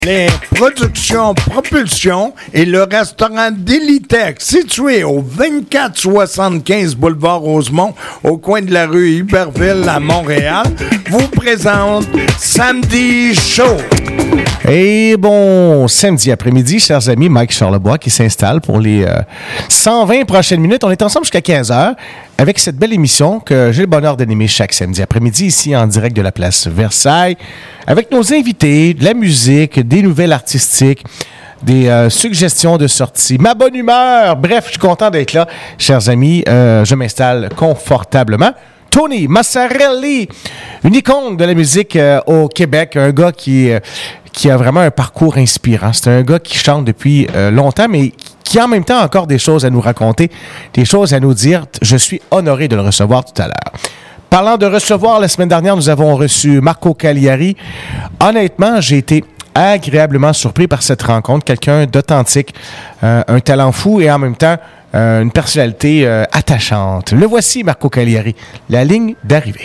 Les productions Propulsion et le restaurant Délitech, situé au 2475 boulevard Rosemont, au coin de la rue Iberville à Montréal, vous présente Samedi Show. Et bon, samedi après-midi, chers amis, Mike Charlebois qui s'installe pour les 120 prochaines minutes. On est ensemble jusqu'à 15h avec cette belle émission que j'ai le bonheur d'animer chaque samedi après-midi ici en direct de la place Versailles avec nos invités, de la musique, des nouvelles artistiques, des suggestions de sorties, ma bonne humeur. Bref, je suis content d'être là, chers amis. Je m'installe confortablement. Tony Massarelli, une icône de la musique au Québec, un gars qui a vraiment un parcours inspirant. C'est un gars qui chante depuis longtemps, mais qui a en même temps encore des choses à nous raconter, des choses à nous dire. Je suis honoré de le recevoir tout à l'heure. Parlant de recevoir, la semaine dernière, nous avons reçu Marco Cagliari. Honnêtement, j'ai été agréablement surpris par cette rencontre. Quelqu'un d'authentique, un talent fou et en même temps, une personnalité attachante. Le voici, Marco Cagliari, la ligne d'arrivée.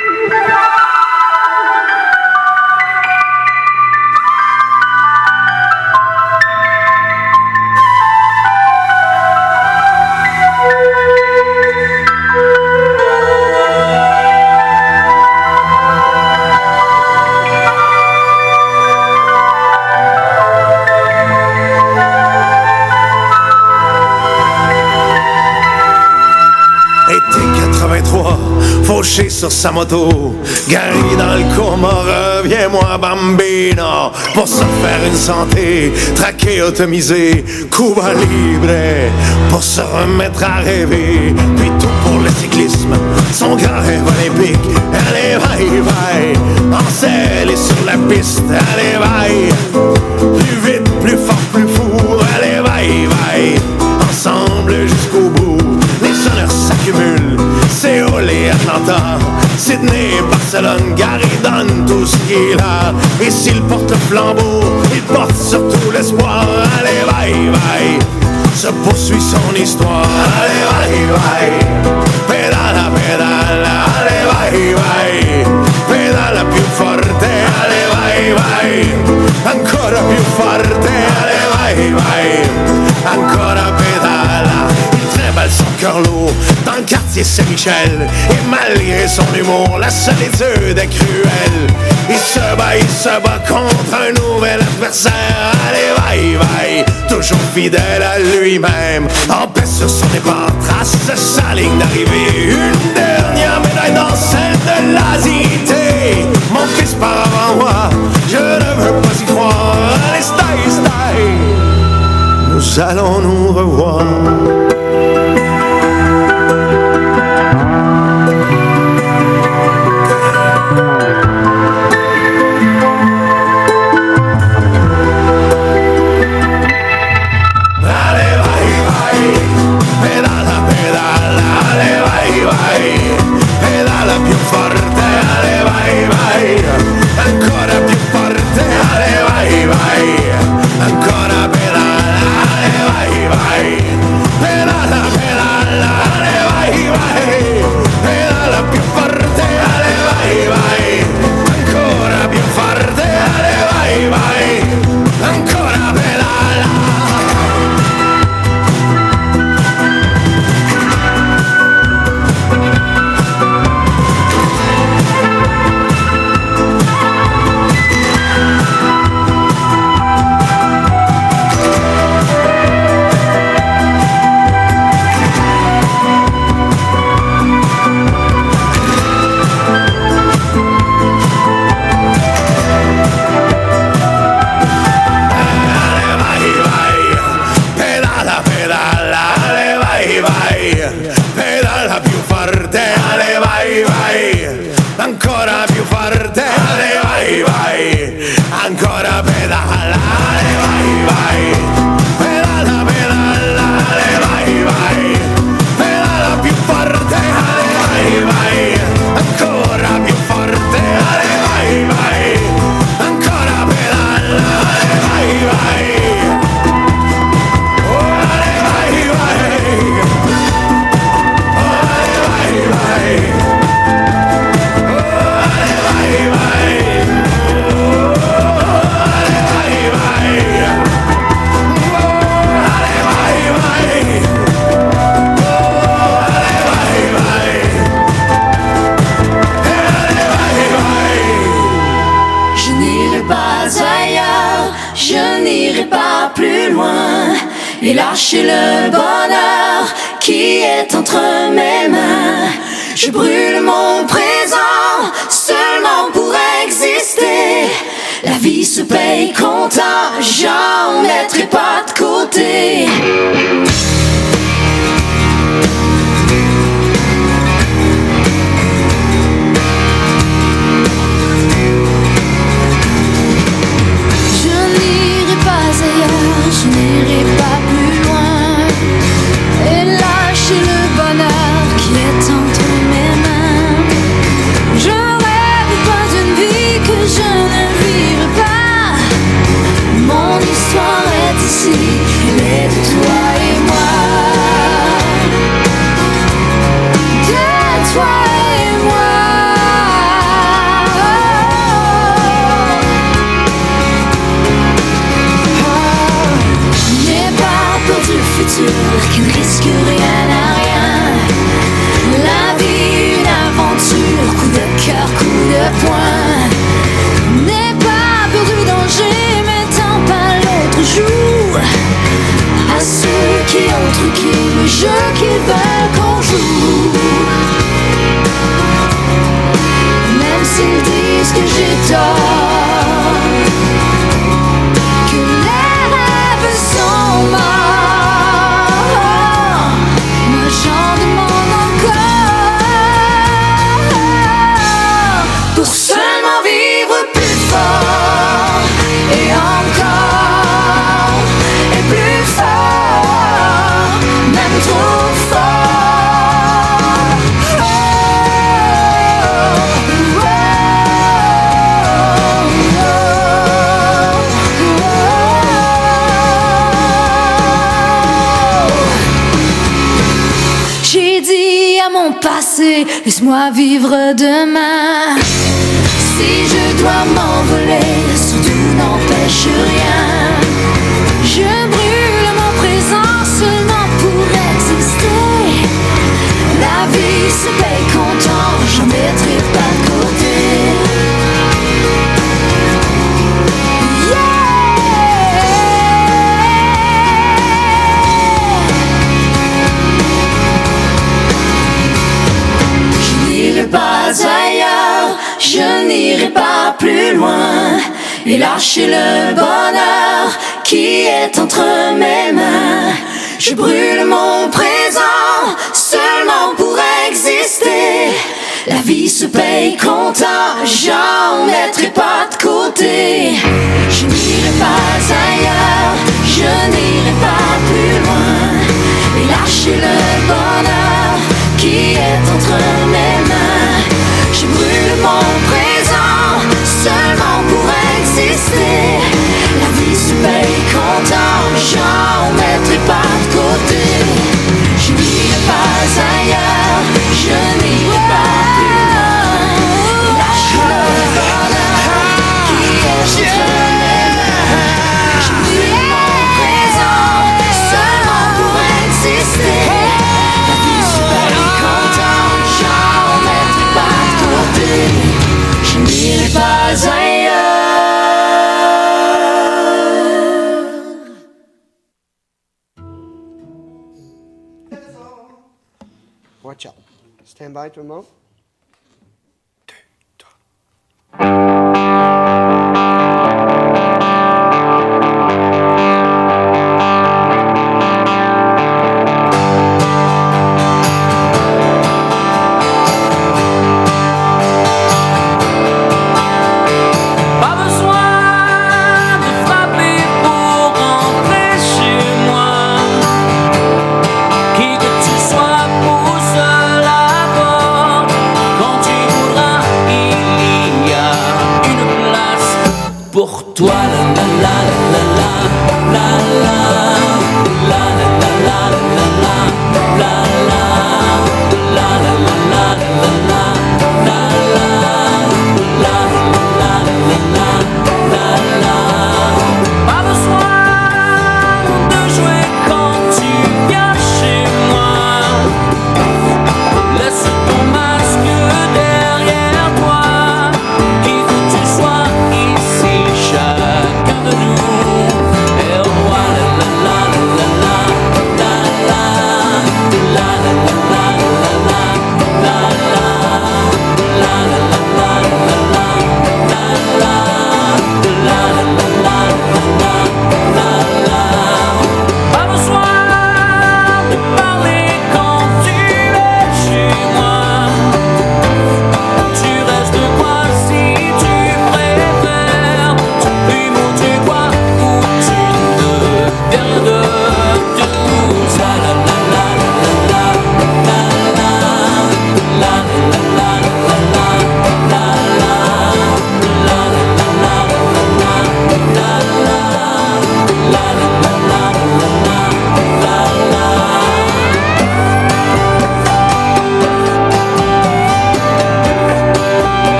Fauché sur sa moto, garé dans le coma, reviens-moi bambino, pour se faire une santé, traqué, automisé, Cuba libre, pour se remettre à rêver, puis tout pour le cyclisme, son grand rêve olympique, allez vaille, vaille, en selle et sur la piste, allez vaille, plus vite, plus fort, plus fou, allez vaille, vaille, ensemble jusqu'au bout, les sonneurs s'accumulent, Séoul et Atlanta, Sydney, Barcelone, Gary donne tout ce qu'il a. Et s'il porte le flambeau, il porte surtout l'espoir. Allez, vaille, vaille, se poursuit son histoire. Allez, vaille, vaille, pédala, pédala. Allez, vaille, vaille, pédala più forte. Allez, vaille, vaille, ancora più forte. Allez, vaille, vaille, ancora pédala. Son cœur lourd dans le quartier Saint-Michel. Et malgré son humour, la solitude est cruelle. Il se bat contre un nouvel adversaire. Allez, vaille, vaille, toujours fidèle à lui-même. En paix sur son départ, trace sa ligne d'arrivée. Une dernière médaille dans celle de l'Azité. Mon fils part avant moi, je ne veux pas y croire. Allez, stay, stay, nous allons nous revoir. je n'irai pas plus loin et lâcher le bonheur qui est entre mes mains. Je brûle mon présent seulement pour exister. La vie se paye comptant, j'en mettrai pas de côté. Je n'irai pas plus loin et lâcher le bonheur qui est entre mes mains. Je rêve pas d'une vie que je ne vivrai pas. Mon histoire est ici, elle est de toi et moi. De toi et moi. Qui ne risque rien à rien. La vie, une aventure, coup de cœur, coup de poing. N'est pas peur du danger, mais tant pas l'autre joue. À ceux qui ont truqué le jeu qu'ils veulent qu'on joue. Même s'ils disent que j'ai tort, que les rêves sont morts. J'en demande encore pour seulement vivre plus fort et encore et plus fort, même trop fort. J'ai dit à mon passé, laisse-moi vivre demain. Si je dois m'envoler, surtout n'empêche rien. Je brûle mon présent seulement pour exister. La vie se paye comptant, j'en mettrai pas de côté. Pas ailleurs, je n'irai pas plus loin et lâcher le bonheur qui est entre mes mains. Je brûle mon présent seulement pour exister. La vie se paye comptant, j'en mettrai pas de côté. Je n'irai pas ailleurs, je n'irai pas plus loin et lâcher le bonheur qui est entre mes mains. Je brûle mon présent seulement pour exister. La vie se paye comptant, j'en mettrai pas de côté. Je n'irai pas ailleurs, je n'irai pas plus loin. Lâche le bonheur qui est entre mes mains. Je brûle mon présent seulement pour exister. La vie se paye comptant, j'en mettrai pas de côté. Je n'irai pas ailleurs. Watch out. Stand by tout le monde. Qui que tu sois, pousse la porte.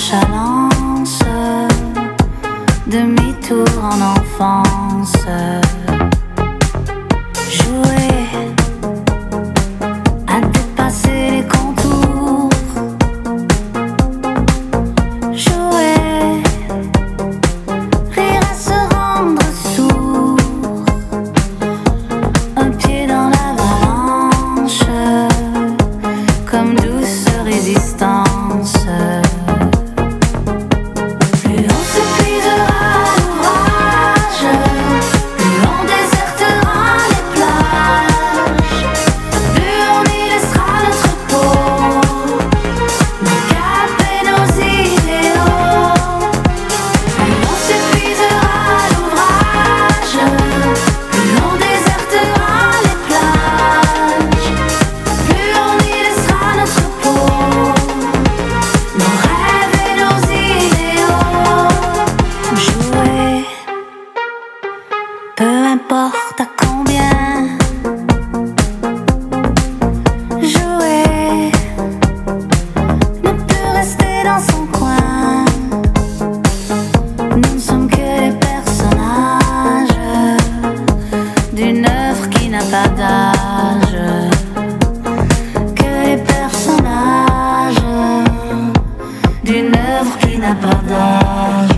nonchalance, demi-tour en enfance. Jouer à dépasser les contours. Jouer, rire à se rendre sourd. Un pied dans l'avalanche, comme douce résistance. Plus on s'épuisera à l'ouvrage, plus on désertera les plages, plus on y laissera notre peau, nos caps et nos idéaux. Plus on s'épuisera à l'ouvrage, plus on désertera les plages, plus on y laissera notre peau, nos rêves et nos idéaux. Jouer, peu importe à combien. Jouer, ne plus rester dans son coin. Nous ne sommes que les personnages d'une œuvre qui n'a pas d'âge. Que les personnages d'une œuvre qui n'a pas d'âge.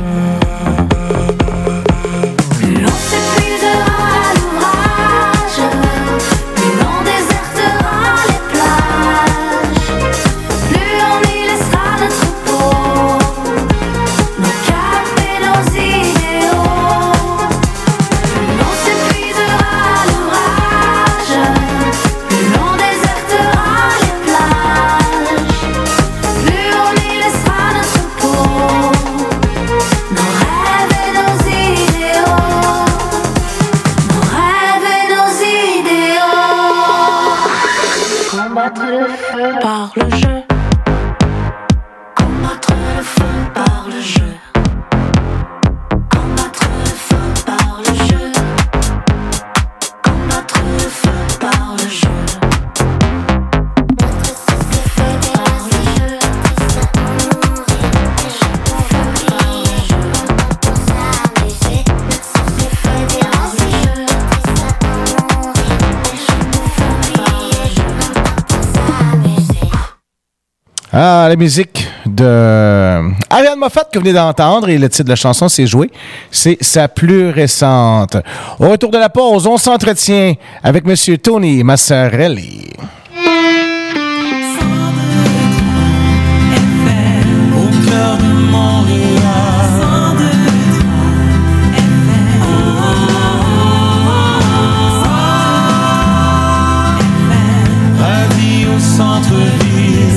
Plus on s'épuisera à l'ouvrage, plus on désertera les plages, plus on y laissera notre peau, nos caps et nos idéaux. Plus on s'épuisera à l'ouvrage, plus on désertera les plages, plus on y laissera notre peau, nos rêves et nos idéaux. Nos rêves et nos idéaux. Combattre le feu par le jeu. Combattre le feu par le jeu. Combattre le feu par le jeu. Combattre le feu par le jeu. Ah, la musique de Ariane Moffat que vous venez d'entendre et le titre de la chanson, c'est Jouer. C'est sa plus récente. Au retour de la pause, on s'entretient avec M. Tony Massarelli. Au cœur de Montréal, radio au centre-ville.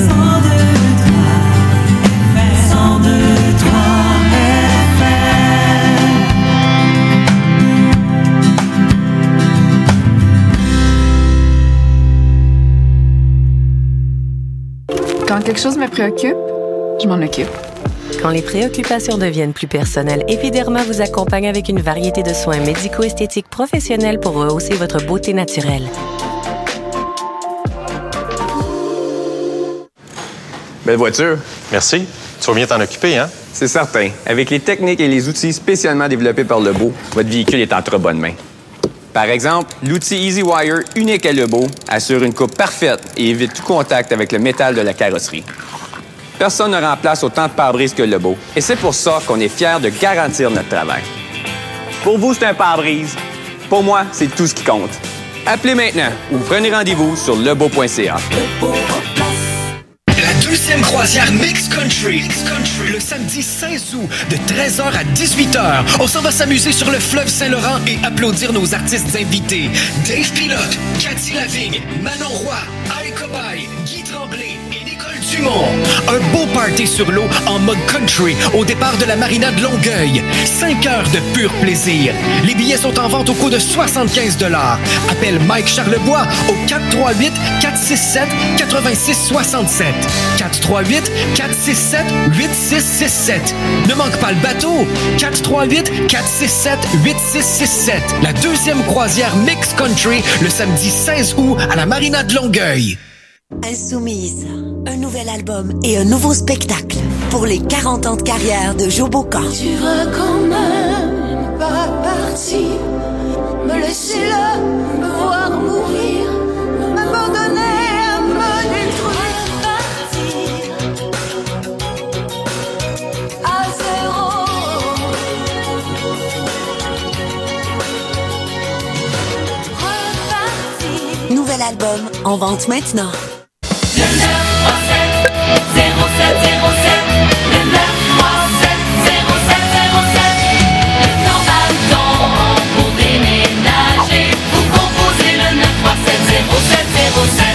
Quand quelque chose me préoccupe, je m'en occupe. Quand les préoccupations deviennent plus personnelles, Epiderma vous accompagne avec une variété de soins médico-esthétiques professionnels pour rehausser votre beauté naturelle. Belle voiture. Merci. Tu vas bien t'en occuper, hein? C'est certain. Avec les techniques et les outils spécialement développés par Lebeau, votre véhicule est en très bonne main. Par exemple, l'outil EasyWire, unique à Lebeau, assure une coupe parfaite et évite tout contact avec le métal de la carrosserie. Personne ne remplace autant de pare-brise que Lebeau, et c'est pour ça qu'on est fiers de garantir notre travail. Pour vous, c'est un pare-brise. Pour moi, c'est tout ce qui compte. Appelez maintenant ou prenez rendez-vous sur lebeau.ca. La deuxième croisière Mix Country. Le samedi 16 août, de 13h à 18h. On s'en va s'amuser sur le fleuve Saint-Laurent et applaudir nos artistes invités. Dave Pilote, Cathy Lavigne, Manon Roy, Ali Cobaye, Guy Tremblay et Nicole Dumont. Un beau party sur l'eau en mode country au départ de la marina de Longueuil. 5 heures de pur plaisir. Les billets sont en vente au coût de 75 $. Appelle Mike Charlebois au 438-467-8667. 438-467-8667. Ne manque pas le bateau. 438-467-8667. La deuxième croisière Mix Country le samedi 16 août à la marina de Longueuil. Insoumise, un nouvel album et un nouveau spectacle. pour les 40 ans de carrière de Joe Bocan. Tu veux quand même pas partir, me laisser là, me voir mourir, m'abandonner à me détruire. À zéro. Nouvel album en vente maintenant. Le 937 0707, le 937 0707, le Normandon pour déménager, vous composez le 937 0707.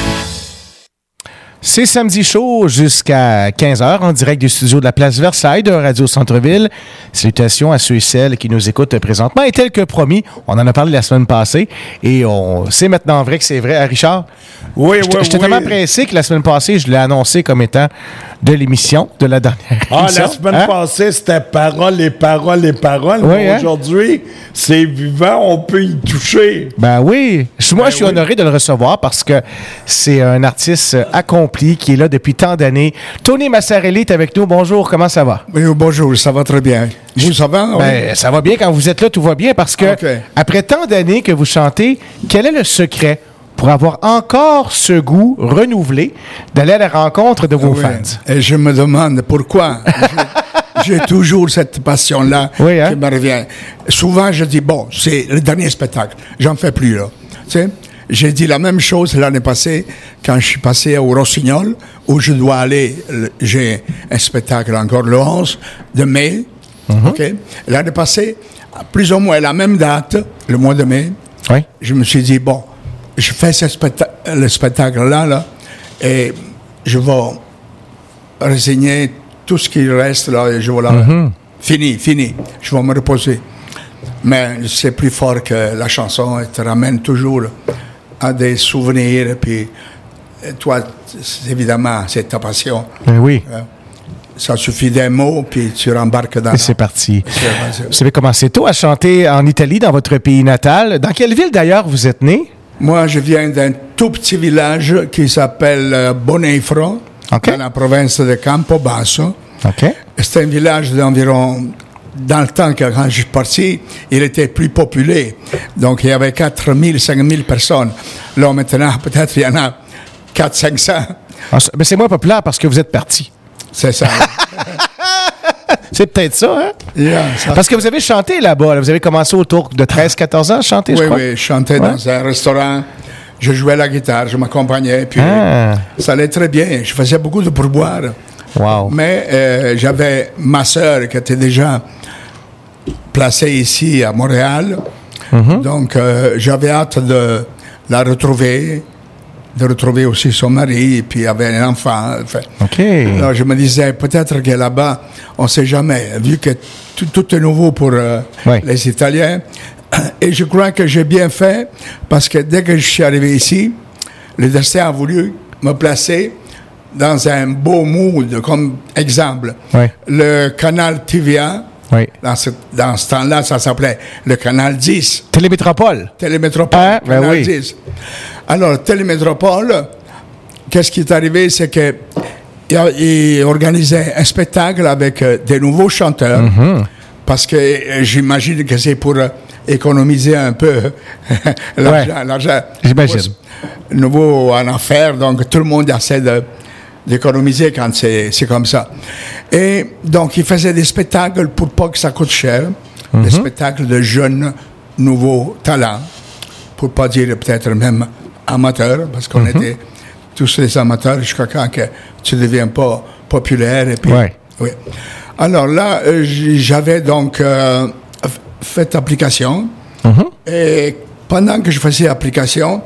C'est samedi chaud jusqu'à 15h en direct du studio de la Place Versailles de Radio Centre-Ville. Salutations à ceux et celles qui nous écoutent présentement. Et tel que promis, on en a parlé la semaine passée et on sait maintenant vrai que c'est vrai. Richard? Oui, J'étais tellement pressé que la semaine passée, je l'ai annoncé comme étant de l'émission, de la dernière émission. La semaine passée, c'était paroles et paroles et paroles. Oui, mais aujourd'hui, c'est vivant, on peut y toucher. Ben oui. Moi, je suis honoré de le recevoir parce que c'est un artiste accompli qui est là depuis tant d'années. Tony Massarelli est avec nous. Bonjour, comment ça va? Oui, bonjour, ça va très bien. Vous, ça va? Ben, ça va bien. Quand vous êtes là, tout va bien parce que après tant d'années que vous chantez, quel est le secret pour avoir encore ce goût renouvelé d'aller à la rencontre de vos fans? Et je me demande pourquoi. J'ai toujours cette passion-là qui me revient. Souvent, je dis, bon, c'est le dernier spectacle. J'en fais plus, là. Tu sais, j'ai dit la même chose l'année passée quand je suis passé au Rossignol, où je dois aller. J'ai un spectacle encore le 11 de mai. OK? L'année passée, plus ou moins la même date, le mois de mai, je me suis dit, bon, je fais le spectacle-là, là, et je vais résigner tout ce qui reste, là, et je vais fini. Je vais me reposer. Mais c'est plus fort que la chanson, elle te ramène toujours à des souvenirs, et puis toi, évidemment, c'est ta passion. Ben oui. Ça suffit d'un mot, puis tu rembarques dans... Et c'est parti. Vous avez commencé tôt à chanter en Italie, dans votre pays natal. Dans quelle ville, d'ailleurs, vous êtes né? Moi, je viens d'un tout petit village qui s'appelle Bonefro, dans la province de Campobasso. C'est un village d'environ... Dans le temps, quand je suis parti, il était plus populé. Donc, il y avait 4 000, 5 000 personnes. Là, maintenant, peut-être il y en a 400-500. Mais c'est moins populaire parce que vous êtes parti. C'est ça. C'est peut-être ça, hein? Parce que vous avez chanté là-bas. Là. Vous avez commencé autour de 13-14 ans à chanter, je crois. Oui, je chantais dans un restaurant. Je jouais la guitare, je m'accompagnais. Puis ça allait très bien. Je faisais beaucoup de pourboires. Wow. Mais j'avais ma sœur qui était déjà placée ici à Montréal. Donc, j'avais hâte de la retrouver, de retrouver aussi son mari, et puis il avait un enfant. Alors, je me disais, peut-être que là-bas, on ne sait jamais, vu que tout est nouveau pour les Italiens. Et je crois que j'ai bien fait, parce que dès que je suis arrivé ici, le destin a voulu me placer dans un beau mood, comme exemple. Le canal TVA, dans ce temps-là, ça s'appelait le canal 10. Télémétropole. Télémétropole, canal 10. Alors, Télémétropole, qu'est-ce qui est arrivé, c'est que il organisait un spectacle avec des nouveaux chanteurs, parce que j'imagine que c'est pour économiser un peu l'argent. J'imagine. Nouveau en affaires, donc tout le monde essaie d'économiser quand c'est comme ça. Et donc, il faisait des spectacles pour pas que ça coûte cher, des spectacles de jeunes, nouveaux talents, pour pas dire peut-être même amateurs, parce qu'on était tous des amateurs jusqu'à quand que tu ne deviens pas populaire. Et puis, Alors là, j'avais donc fait application, et pendant que je faisais application,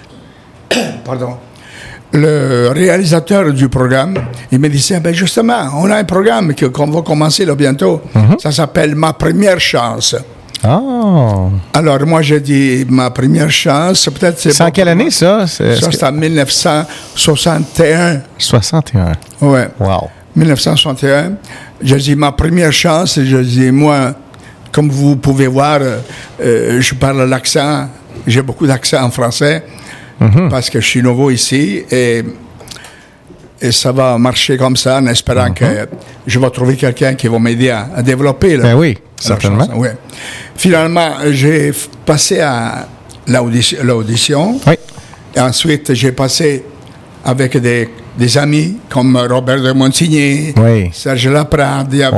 le réalisateur du programme, il me disait, ben justement, on a un programme qu'on va commencer là bientôt. Ça s'appelle Ma Première Chance. Alors moi, j'ai dit, ma première chance, peut-être c'est... C'est en quelle année, ça? C'est en 1961. 61. Oui. Wow. 1961. J'ai dit, ma première chance, je dis, moi, comme vous pouvez voir, je parle l'accent, j'ai beaucoup d'accent en français, parce que je suis nouveau ici, et Et ça va marcher comme ça, en espérant que je vais trouver quelqu'un qui va m'aider à développer. Ben oui, certainement. Oui. Finalement, j'ai passé à l'audition. Oui. Et ensuite, j'ai passé avec des amis comme Robert de Montigny, Serge Laprade. Il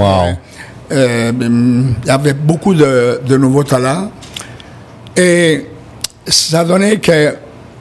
y avait beaucoup de nouveaux talents. Et ça donnait que...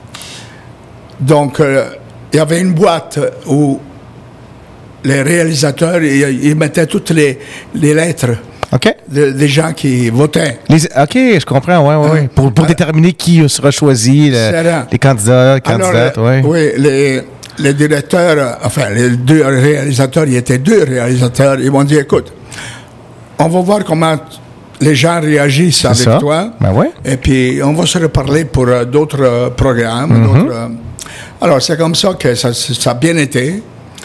Donc... il y avait une boîte où les réalisateurs ils mettaient toutes les lettres des gens qui votaient. OK, je comprends, oui. Pour déterminer qui sera choisi, les candidats, candidates, oui. Oui, les directeurs, enfin, les deux réalisateurs, il y était deux réalisateurs, ils m'ont dit, écoute, on va voir comment les gens réagissent avec toi. Ben ouais. Et puis, on va se reparler pour d'autres programmes, Alors, c'est comme ça que ça a bien été.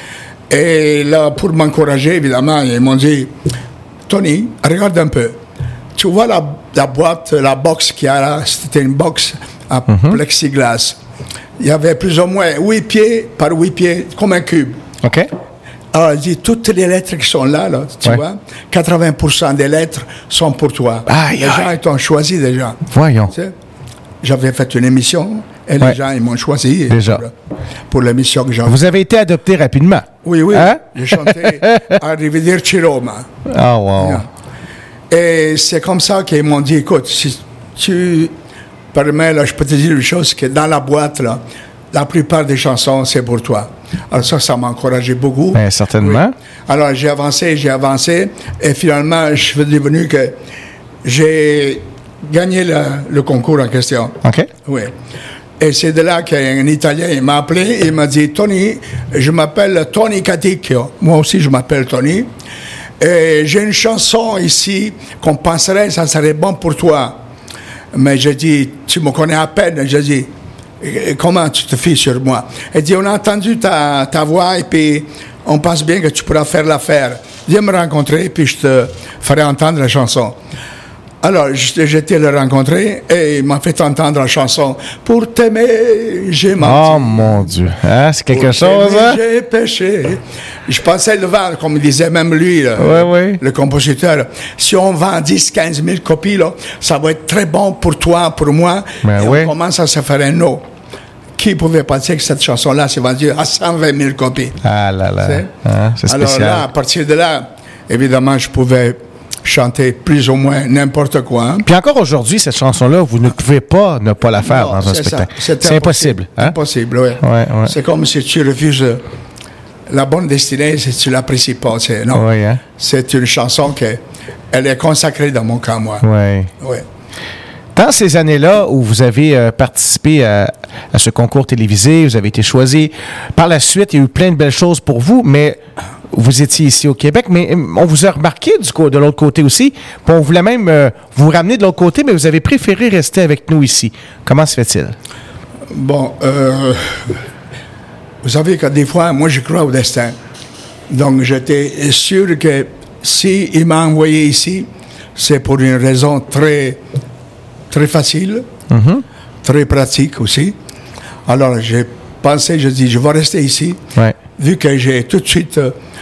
Et là, pour m'encourager, évidemment, ils m'ont dit, Tony, regarde un peu. Tu vois la boîte, la box qu'il y a là, c'était une box à plexiglas. Il y avait plus ou moins 8 pieds par 8 pieds, comme un cube. OK. Alors, il dit, toutes les lettres qui sont là, tu vois, 80% des lettres sont pour toi. Les gens, ils t'ont choisi déjà. Voyons. Tu sais, j'avais fait une émission. Et les gens, ils m'ont choisi déjà pour l'émission que j'ai. Vous avez été adopté rapidement. Oui. J'ai chanté Arrivederci Roma. Ah, wow. Et c'est comme ça qu'ils m'ont dit, écoute, si tu permets, là, je peux te dire une chose, que dans la boîte, là, la plupart des chansons, c'est pour toi. Alors ça m'a encouragé beaucoup. Bien, certainement. Oui. Alors j'ai avancé, et finalement, je suis devenu que j'ai gagné le concours en question. OK. Oui. Et c'est de là qu'un Italien il m'a appelé, il m'a dit, Tony, je m'appelle Tony Caticchio. Moi aussi, je m'appelle Tony. Et j'ai une chanson ici qu'on penserait, ça serait bon pour toi. Mais j'ai dit, tu me connais à peine. J'ai dit, comment tu te fies sur moi? Il dit, on a entendu ta voix et puis on pense bien que tu pourras faire l'affaire. Viens me rencontrer, puis je te ferai entendre la chanson. Alors, j'étais le rencontrer et il m'a fait entendre la chanson « Pour t'aimer, j'ai menti ». Oh mon Dieu, c'est quelque chose, hein? J'ai péché. Je pensais le vendre, comme disait même lui, le compositeur. Si on vend 10-15 000 copies, là, ça va être très bon pour toi, pour moi. On commence à se faire un nom. Qui pouvait penser que cette chanson-là s'est vendue à 120 000 copies? Ah là là, c'est spécial. Alors là, à partir de là, évidemment, je pouvais chanter plus ou moins n'importe quoi. Hein. Puis encore aujourd'hui, cette chanson-là, vous ne pouvez pas ne pas la faire dans un spectacle. C'est impossible. Hein? Impossible, oui. C'est comme si tu refuses la bonne destinée si tu l'apprécies pas. Non. C'est une chanson elle est consacrée dans mon cas, moi. Oui. Dans ces années-là où vous avez participé à ce concours télévisé, vous avez été choisi, par la suite, il y a eu plein de belles choses pour vous, mais vous étiez ici au Québec, mais on vous a remarqué de l'autre côté aussi, puis on voulait même vous ramener de l'autre côté, mais vous avez préféré rester avec nous ici. Comment se fait-il? Bon, vous savez que des fois, moi, je crois au destin. Donc, j'étais sûr que s'il m'a envoyé ici, c'est pour une raison très, très facile, très pratique aussi. Alors, j'ai pensé, je dis, je vais rester ici, vu que j'ai tout de suite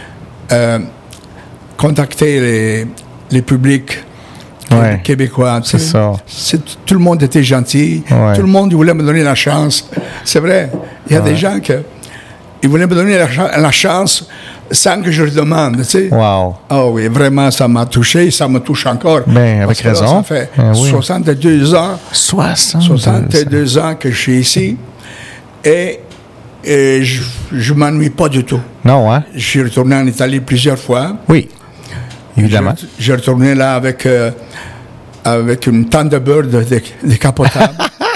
contacté les publics québécois. C'est ça. Tout le monde était gentil, tout le monde voulait me donner la chance. C'est vrai, il y a des gens ils voulaient me donner la chance sans que je le demande, tu sais. Wow. Oh oui, vraiment, ça m'a touché, ça me touche encore. Ben, avec raison. Là, ça fait 62 ans. 62 ans que je suis ici. Et je m'ennuie pas du tout. Non, hein? Je suis retourné en Italie plusieurs fois. Oui, évidemment. J'ai retourné là avec une Thunderbird décapotable.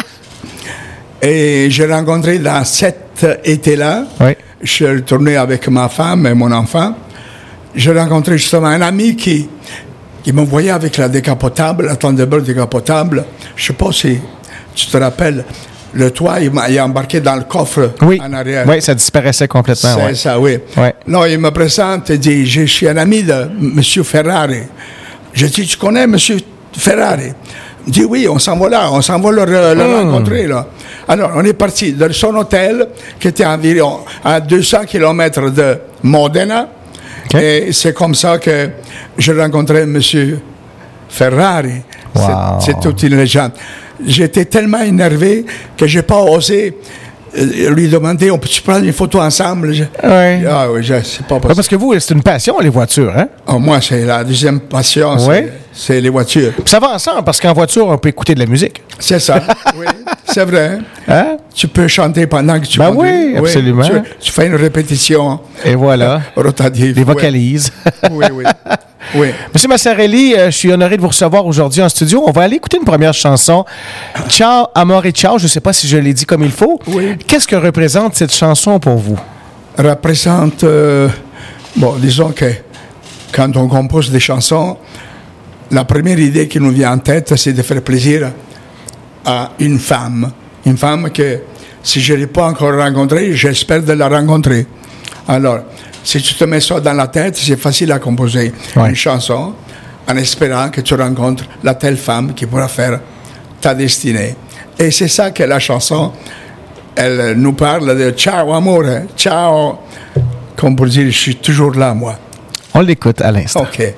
Et j'ai rencontré dans cet été-là, je suis retourné avec ma femme et mon enfant. J'ai rencontré justement un ami qui me voyait avec la décapotable, la Thunderbird décapotable. Je ne sais pas si tu te rappelles. Le toit, il a embarqué dans le coffre en arrière. Oui, ça disparaissait complètement. C'est ça, oui. Non, il me présente et dit, je suis un ami de M. Ferrari. Je dis, tu connais M. Ferrari? Il dit oui, on s'en va là, on s'en va le rencontrer là. Alors, on est parti de son hôtel, qui était environ à 200 km de Modena. Et c'est comme ça que je rencontrais M. Ferrari. Wow. C'est toute une légende. J'étais tellement énervé que je n'ai pas osé lui demander, on peut-tu prendre une photo ensemble? Ah oui, c'est pas possible. Parce que vous, c'est une passion, les voitures, hein? Oh, moi, c'est la deuxième passion, c'est les voitures. Puis ça va ensemble, parce qu'en voiture, on peut écouter de la musique. C'est ça, oui, c'est vrai. Hein? Tu peux chanter pendant que tu conduis. Oui, absolument. Tu fais une répétition. Et voilà. Rotative. Des vocalises. Oui. Monsieur Massarelli, je suis honoré de vous recevoir aujourd'hui en studio. On va aller écouter une première chanson. Ciao, amore, ciao. Je ne sais pas si je l'ai dit comme il faut. Oui. Qu'est-ce que représente cette chanson pour vous? Représente, disons que quand on compose des chansons, la première idée qui nous vient en tête, c'est de faire plaisir à une femme. Une femme que, si je ne l'ai pas encore rencontrée, j'espère de la rencontrer. Alors, si tu te mets ça dans la tête, c'est facile à composer une chanson en espérant que tu rencontres la telle femme qui pourra faire ta destinée. Et c'est ça que la chanson, elle nous parle de « Ciao, amore, ciao », comme pour dire « Je suis toujours là, moi ». On l'écoute à l'instant. OK.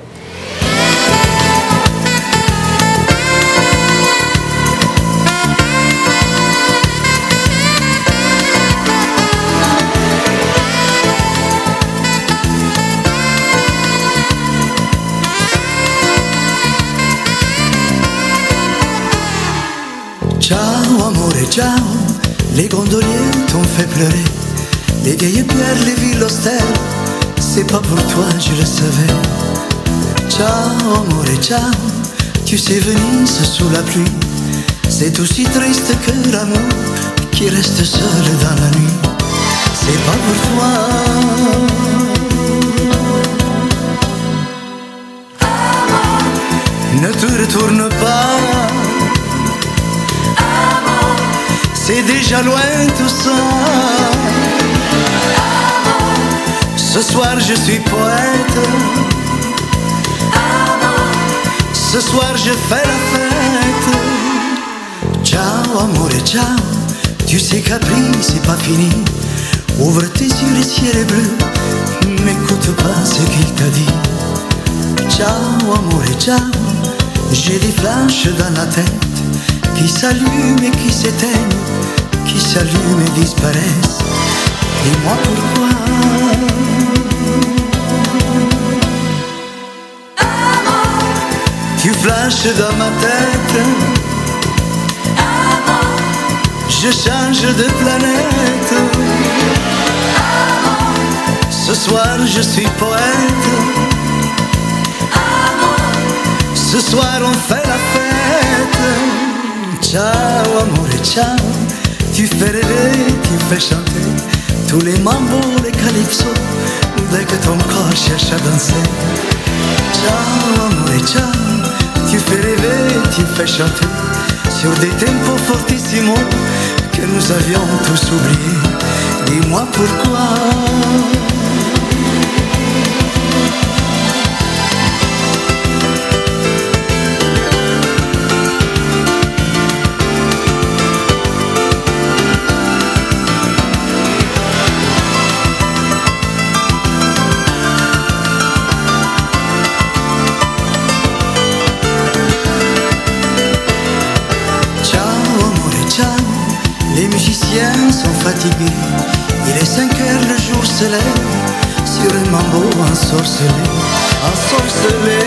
Ciao amore, ciao, les gondoliers t'ont fait pleurer, les vieilles pierres, les villes austères, c'est pas pour toi, je le savais. Ciao amore, ciao, tu sais Venise sous la pluie, c'est aussi triste que l'amour qui reste seul dans la nuit, c'est pas pour toi. Ne te retourne pas, c'est déjà loin tout ça. Ce soir je suis poète. Ce soir je fais la fête. Ciao amore, ciao. Tu sais qu'après c'est pas fini. Ouvre tes yeux, le ciel est bleu. N'écoute pas ce qu'il t'a dit. Ciao amore, ciao. J'ai des flashs dans la tête qui s'allument et qui s'éteignent, qui s'allument et disparaissent. Dis-moi pourquoi. Tu flashes dans ma tête. Je change de planète. Ce soir je suis poète. Ce soir on fait la fête. Ciao amore, ciao. Tu fais rêver, tu fais chanter tous les mambos, les calypsos, dès que ton corps cherche à danser. Ciao amore, ciao. Tu fais rêver, tu fais chanter sur des tempos fortissimos que nous avions tous oubliés. Dis-moi pourquoi. Les musiciens sont fatigués, il est 5 heures, le jour se lève sur un mambo ensorcelé, ensorcelé.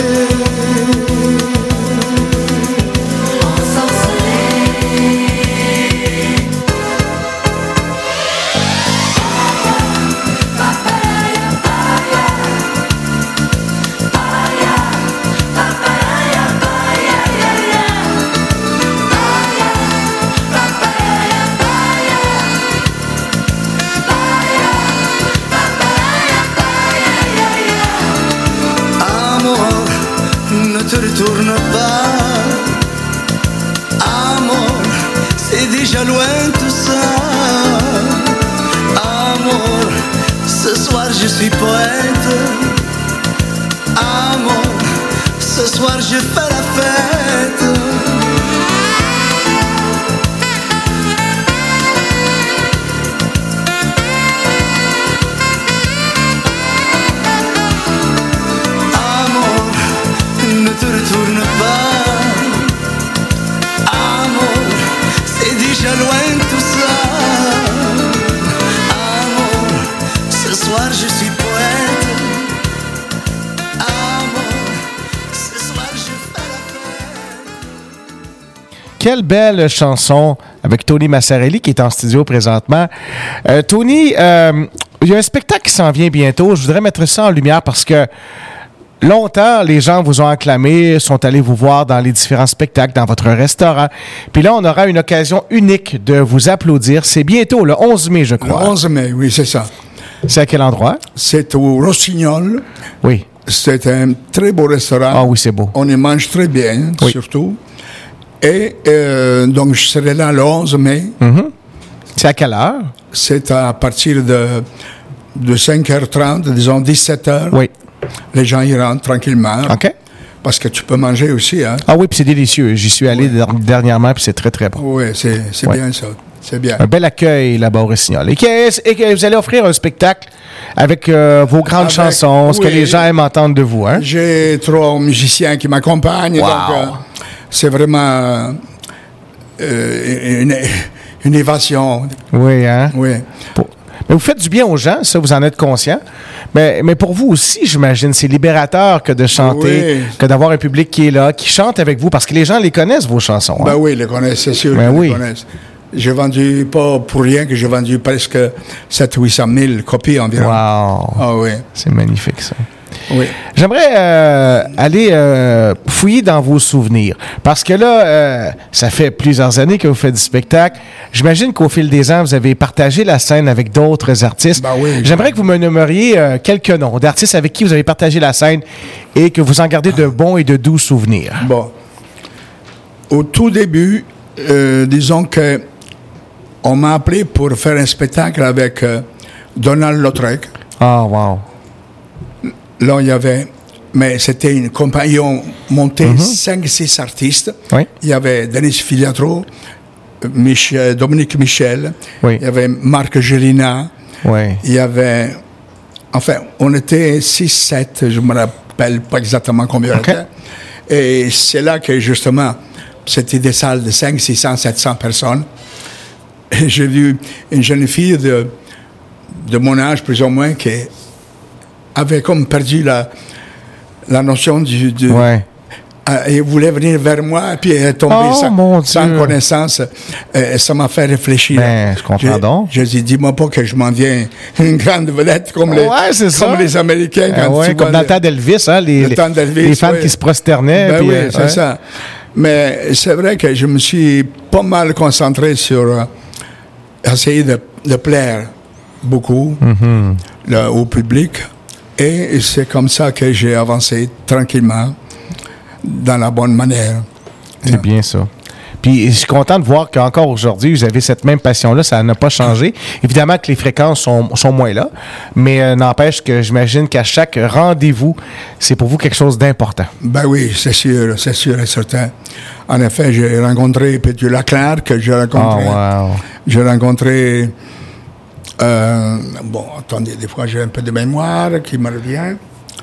Ne te retourne pas, amour, c'est déjà loin tout ça. Amour, ce soir je suis poète. Amour, ce soir je fais la fête. Quelle belle chanson avec Tony Massarelli qui est en studio présentement. Tony, il y a un spectacle qui s'en vient bientôt. Je voudrais mettre ça en lumière parce que longtemps, les gens vous ont acclamé, sont allés vous voir dans les différents spectacles, dans votre restaurant. Puis là, on aura une occasion unique de vous applaudir. C'est bientôt, le 11 mai, je crois. Le 11 mai, oui, c'est ça. C'est à quel endroit? C'est au Rossignol. Oui. C'est un très beau restaurant. Ah oui, c'est beau. On y mange très bien, surtout. Et donc, je serai là le 11 mai. Mm-hmm. C'est à quelle heure? C'est à partir de 5h30, disons 17h. Oui. Les gens y rentrent tranquillement. OK. Parce que tu peux manger aussi. Hein? Ah oui, puis c'est délicieux. J'y suis allé dernièrement, puis c'est très, très bon. Oui, c'est bien ça. C'est bien. Un bel accueil là-bas au Rossignol. Et que vous allez offrir un spectacle avec vos grandes chansons, ce que les gens aiment entendre de vous. Hein? J'ai 3 musiciens qui m'accompagnent. Wow. Donc, c'est vraiment une évasion. Oui, hein? Oui. Mais vous faites du bien aux gens, ça, vous en êtes conscient. Mais pour vous aussi, j'imagine, c'est libérateur que de chanter, que d'avoir un public qui est là, qui chante avec vous, parce que les gens les connaissent, vos chansons. Hein? Ben oui, ils les connaissent, c'est sûr qu'ils les connaissent. J'ai vendu, pas pour rien, que j'ai vendu presque 700-800 000 copies environ. Wow! Ah oui. C'est magnifique, ça. Oui. J'aimerais aller fouiller dans vos souvenirs. Parce que là, ça fait plusieurs années que vous faites du spectacle. J'imagine qu'au fil des ans, vous avez partagé la scène avec d'autres artistes. Ben oui, j'aimerais que vous me nommeriez quelques noms d'artistes avec qui vous avez partagé la scène et que vous en gardez de bons et de doux souvenirs. Bon. Au tout début, disons que on m'a appelé pour faire un spectacle avec Donald Lautrec. Ah, wow. Là, il y avait... Mais c'était une compagnie, on montait 5-6 artistes. Oui. Il y avait Denis Filiatro, Dominique Michel, oui. Il y avait Marc Gélina, oui. Il y avait... Enfin, on était 6-7, je ne me rappelle pas exactement combien on était. Et c'est là que, justement, c'était des salles de 500, 600, 700 personnes. Et j'ai vu une jeune fille de mon âge, plus ou moins, qui avait comme perdu la notion du ouais. Elle voulait venir vers moi, puis elle est tombée sans connaissance. Ça m'a fait réfléchir. Ben, je comprends donc. Je dis, dis-moi pas que je m'en viens une grande vedette comme, comme les Américains. Comme dans le temps d'Elvis, hein, les femmes qui se prosternaient. Ben puis, oui, c'est ça. Mais c'est vrai que je me suis pas mal concentré sur essayer de plaire beaucoup au public. Et c'est comme ça que j'ai avancé tranquillement, dans la bonne manière. C'est bien ça. Puis je suis content de voir qu'encore aujourd'hui, vous avez cette même passion-là, ça n'a pas changé. Évidemment que les fréquences sont moins là, mais n'empêche que j'imagine qu'à chaque rendez-vous, c'est pour vous quelque chose d'important. Ben oui, c'est sûr et certain. En effet, j'ai rencontré Pétu Laclerc, que j'ai rencontré. Oh, wow. J'ai rencontré... bon, attendez, des fois j'ai un peu de mémoire qui me revient.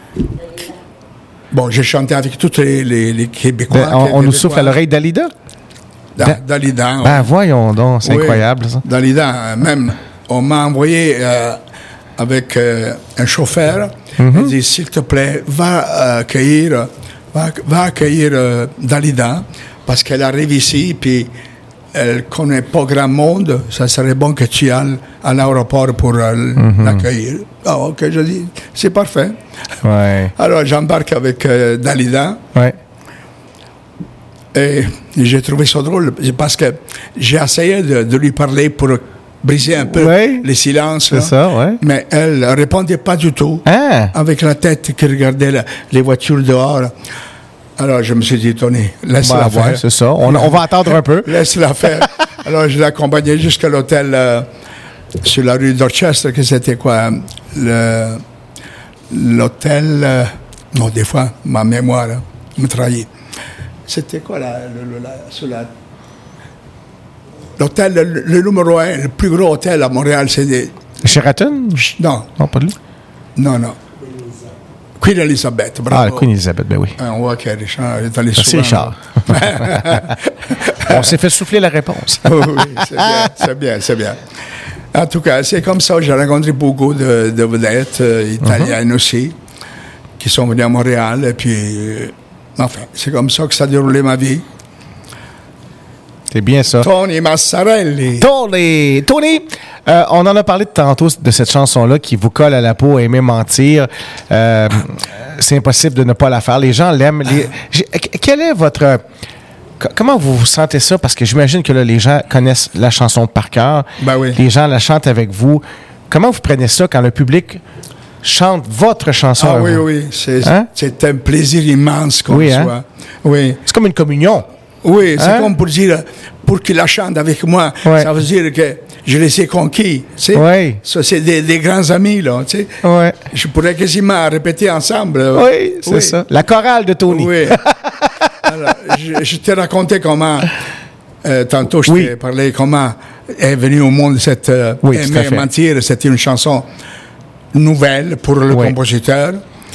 Bon, j'ai chanté avec tous les Québécois. On nous souffle à l'oreille Dalida? Dalida. Ben voyons donc, c'est incroyable ça. Dalida, même, on m'a envoyé avec un chauffeur. Il dit, s'il te plaît, va accueillir Dalida, parce qu'elle arrive ici, puis elle connaît pas grand monde, ça serait bon que tu ailles à l'aéroport pour l'accueillir. Ah, ok, je dis, c'est parfait. Ouais. Alors, j'embarque avec Dalida. Ouais. Et j'ai trouvé ça drôle, parce que j'ai essayé de lui parler pour briser un peu les silences. C'est ça, ouais. Mais elle ne répondait pas du tout, avec la tête qui regardait les voitures dehors. Alors, je me suis dit, Tony, laisse-la faire. C'est ça. On va attendre un peu. Laisse-la faire. Alors, je l'ai accompagnée jusqu'à l'hôtel sur la rue Dorchester, que c'était quoi? L'hôtel... non, des fois, ma mémoire me trahit. C'était quoi l'hôtel, le numéro 1, le plus gros hôtel à Montréal, c'est des... Sheraton? Non. Non, pas de lui? Non. Queen Elizabeth, bravo. Ah, Queen Elizabeth, ben oui. On voit que Richard est allé souvent. Merci, Richard. On s'est fait souffler la réponse. Oui, c'est bien. En tout cas, c'est comme ça. J'ai rencontré beaucoup de vedettes italiennes aussi, qui sont venues à Montréal. Et puis, enfin, c'est comme ça que ça a déroulé ma vie. C'est bien ça. Tony Massarelli. Tony, on en a parlé tantôt de cette chanson-là qui vous colle à la peau, Aimer mentir. C'est impossible de ne pas la faire. Les gens l'aiment. Quel est votre... Comment vous sentez ça? Parce que j'imagine que là, les gens connaissent la chanson par cœur. Ben oui. Les gens la chantent avec vous. Comment vous prenez ça quand le public chante votre chanson? Ah oui. C'est un plaisir immense qu'on oui, soit. Oui. C'est comme une communion. Oui, c'est comme pour dire, pour qu'il la chante avec moi, ça veut dire que je les ai conquis. Tu sais? Ça, c'est des grands amis, là. Tu sais? Je pourrais quasiment répéter ensemble. Oui, c'est ça. La chorale de Tony. Oui. Alors, je t'ai raconté comment, tantôt, je t'ai parlé comment est venue au monde cette Aimer mentir. C'était une chanson nouvelle pour le compositeur.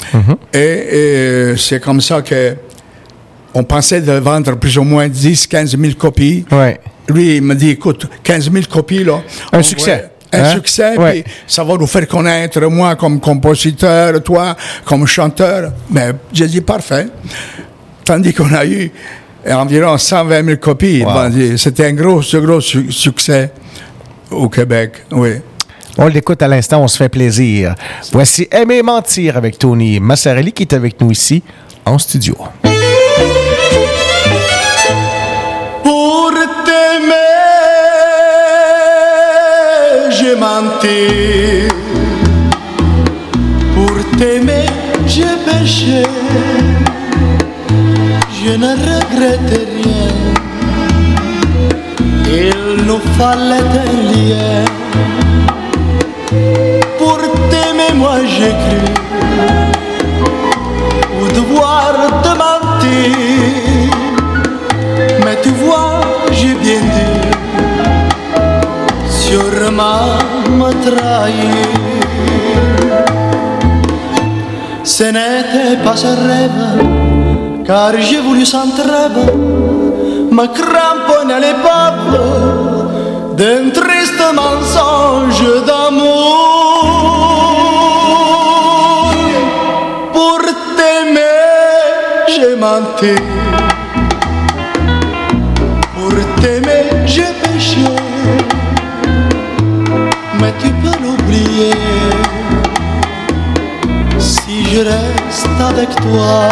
Et c'est comme ça que on pensait de vendre plus ou moins 10-15 000 copies. Lui, il m'a dit, écoute, 15 000 copies, là. Un succès. Un succès, puis ça va nous faire connaître, moi, comme compositeur, toi, comme chanteur. Mais j'ai dit, parfait. Tandis qu'on a eu environ 120 000 copies. Wow. C'était un gros succès au Québec, oui. On l'écoute à l'instant, on se fait plaisir. Voici Aimer mentir avec Tony Massarelli qui est avec nous ici en studio. Pour t'aimer, j'ai menti. Pour t'aimer, j'ai péché. Je ne regrette rien. Il nous fallait un lien. Pour t'aimer, moi j'ai cru au devoir de mentir. Mais tu vois, j'ai bien dit, sûrement me trahir. Ce n'était pas un rêve, car j'ai voulu sans trêve me cramponner à l'épave d'un triste mensonge d'amour. Pour t'aimer, j'ai menti. Pour t'aimer, j'ai péché. Mais tu peux l'oublier si je reste avec toi.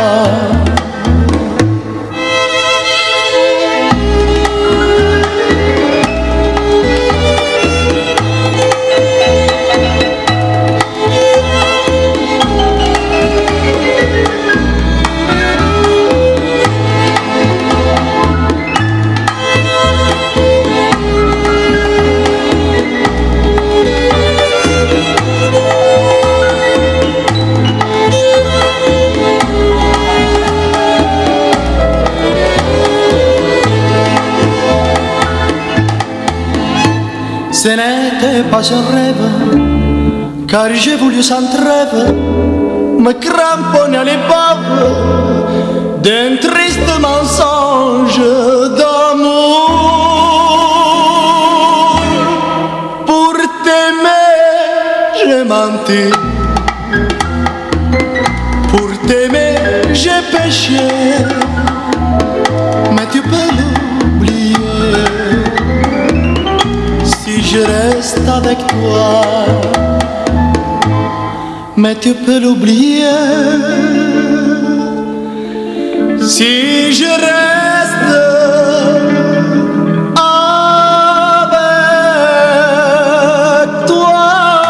Ce n'était pas un rêve, car j'ai voulu sans trêve me cramponner à l'épave d'un triste mensonge d'amour. Pour t'aimer, j'ai menti. Pour t'aimer, j'ai péché. Mais tu peux l'oublier si je reste avec toi. Mais tu peux l'oublier si je reste avec toi.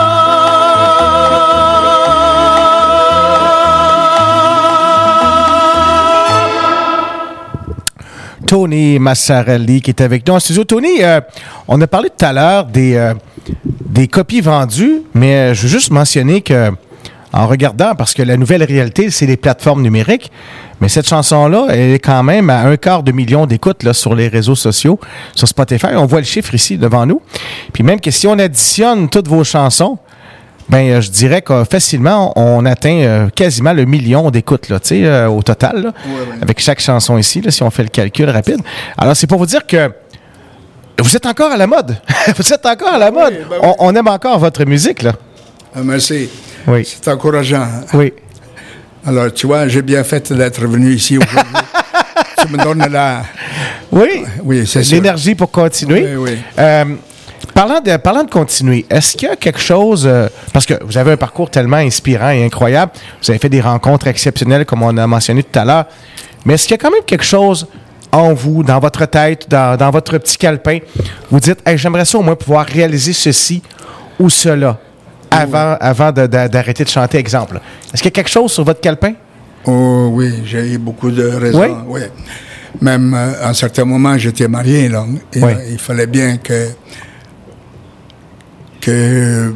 Tony Massarelli qui est avec nous en studio. Tony, on a parlé tout à l'heure des copies vendues, mais je veux juste mentionner que, en regardant, parce que la nouvelle réalité, c'est les plateformes numériques, mais cette chanson-là, elle est quand même à 250 000 d'écoutes là, sur les réseaux sociaux, sur Spotify. On voit le chiffre ici devant nous. Puis même que si on additionne toutes vos chansons, ben, je dirais que facilement, on atteint quasiment le 1 million d'écoutes là, au total, là, avec chaque chanson ici, là, si on fait le calcul rapide. Alors, c'est pour vous dire que vous êtes encore à la mode. Vous êtes encore à la mode. Oui, oui. On aime encore votre musique, là. Merci. Oui. C'est encourageant. Oui. Alors, tu vois, j'ai bien fait d'être venu ici aujourd'hui. Tu me donnes Oui, c'est sûr. L'énergie pour continuer. Oui. Parlant de continuer, est-ce qu'il y a quelque chose... parce que vous avez un parcours tellement inspirant et incroyable, vous avez fait des rencontres exceptionnelles, comme on a mentionné tout à l'heure, mais est-ce qu'il y a quand même quelque chose en vous, dans votre tête, dans votre petit calepin, vous dites hey, « j'aimerais ça au moins pouvoir réaliser ceci ou cela avant d'arrêter de chanter, exemple. » Est-ce qu'il y a quelque chose sur votre calepin? Oh oui, j'ai eu beaucoup de raisons. Oui. Même à un certain moment, j'étais marié, là, et il fallait bien que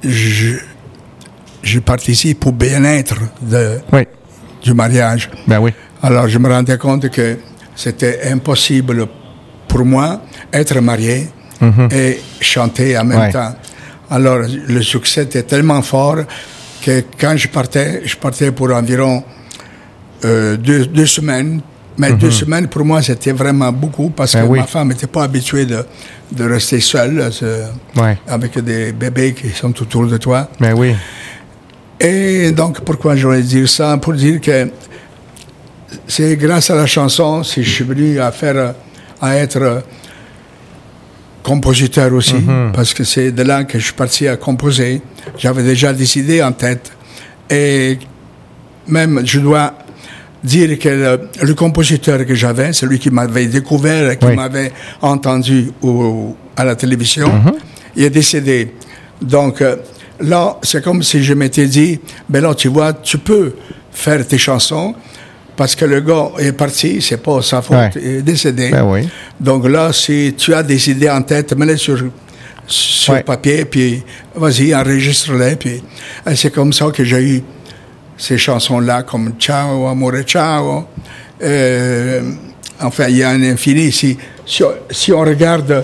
je participe au bien-être du mariage. Ben oui. Alors, je me rendais compte que c'était impossible pour moi être marié et chanter en même temps. Alors, le succès était tellement fort que quand je partais pour environ 2 semaines. Mais 2 semaines, pour moi, c'était vraiment beaucoup parce que ma femme n'était pas habituée de rester seule avec des bébés qui sont autour de toi. Ben oui. Et donc, pourquoi je voulais dire ça? Pour dire que c'est grâce à la chanson si je suis venu à être compositeur aussi, parce que c'est de là que je suis parti à composer. J'avais déjà des idées en tête. Et même, je dois dire que le compositeur que j'avais, celui qui m'avait découvert, qui m'avait entendu à la télévision, il est décédé. Donc, là, c'est comme si je m'étais dit, ben là, tu vois, tu peux faire tes chansons, parce que le gars est parti, c'est pas sa faute, il est décédé. Ben oui. Donc là, si tu as des idées en tête, mets-les sur papier, puis vas-y, enregistre-les, puis c'est comme ça que j'ai eu ces chansons-là, comme Ciao, Amore, Ciao. Enfin, il y a un infini. Si on regarde,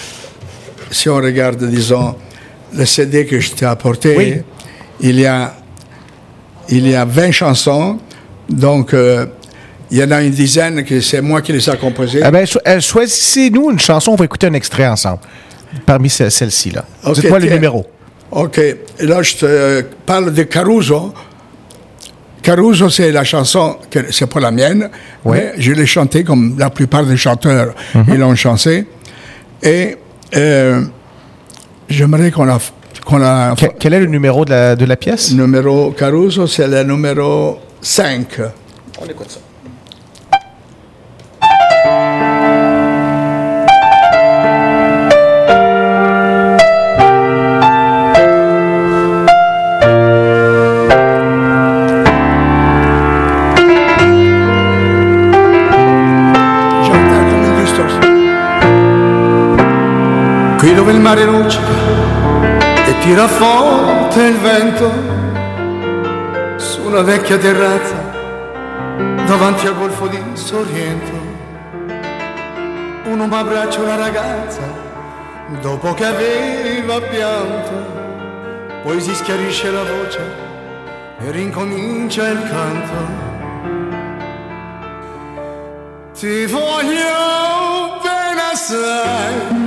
disons, le CD que je t'ai apporté, il y a 20 chansons. Donc, il y en a une dizaine que c'est moi qui les ai composées. Eh bien, choisissez-nous une chanson, on va écouter un extrait ensemble. Parmi celles-ci, là. Okay, dites-moi le numéro. OK. Là, je te parle de Caruso. Caruso, c'est la chanson, c'est pas la mienne, mais je l'ai chantée comme la plupart des chanteurs, ils l'ont chanté. Et j'aimerais qu'on la... Quel est le numéro de la pièce? Numéro Caruso, c'est le numéro 5. On écoute ça. Qui dove il mare luccica e tira forte il vento, su una vecchia terrazza davanti al golfo di Sorrento, un uomo abbraccia una ragazza dopo che aveva pianto, poi si schiarisce la voce e rincomincia il canto. Ti voglio bene assai.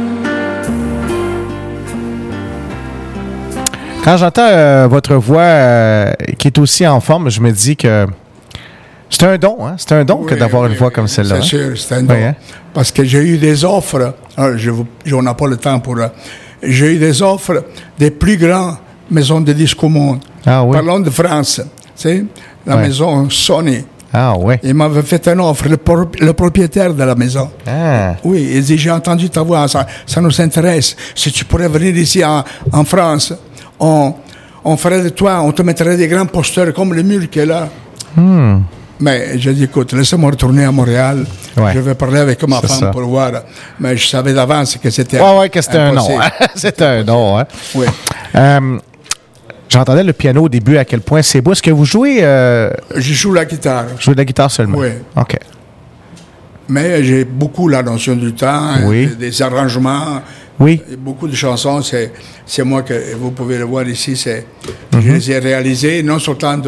Quand j'entends votre voix qui est aussi en forme, je me dis que c'est un don, hein? C'est un don que d'avoir une voix comme celle-là. C'est sûr, c'est un don. Oui, hein? Parce que j'ai eu des offres, on n'a pas le temps pour... j'ai eu des offres des plus grandes maisons de disques au monde. Ah, oui. Parlons de France, tu sais, la maison Sony. Ah oui. Il m'avait fait une offre, le propriétaire de la maison. Ah. Oui, il dit, j'ai entendu ta voix, ça nous intéresse. Si tu pourrais venir ici en France... On ferait de toi, on te mettrait des grands posters comme le mur qui est là. Mais j'ai dit, écoute, laisse-moi retourner à Montréal. Ouais. Je vais parler avec ma femme pour voir. Mais je savais d'avance que c'était que c'était impossible. un non. C'était un non. Hein? Oui. J'entendais le piano au début, à quel point c'est beau. Est-ce que vous jouez... Je joue la guitare. Je joue de la guitare seulement? Oui. OK. Mais j'ai beaucoup la notion du temps, des arrangements. Oui. Beaucoup de chansons, c'est moi que vous pouvez le voir ici. Je les ai réalisées, non seulement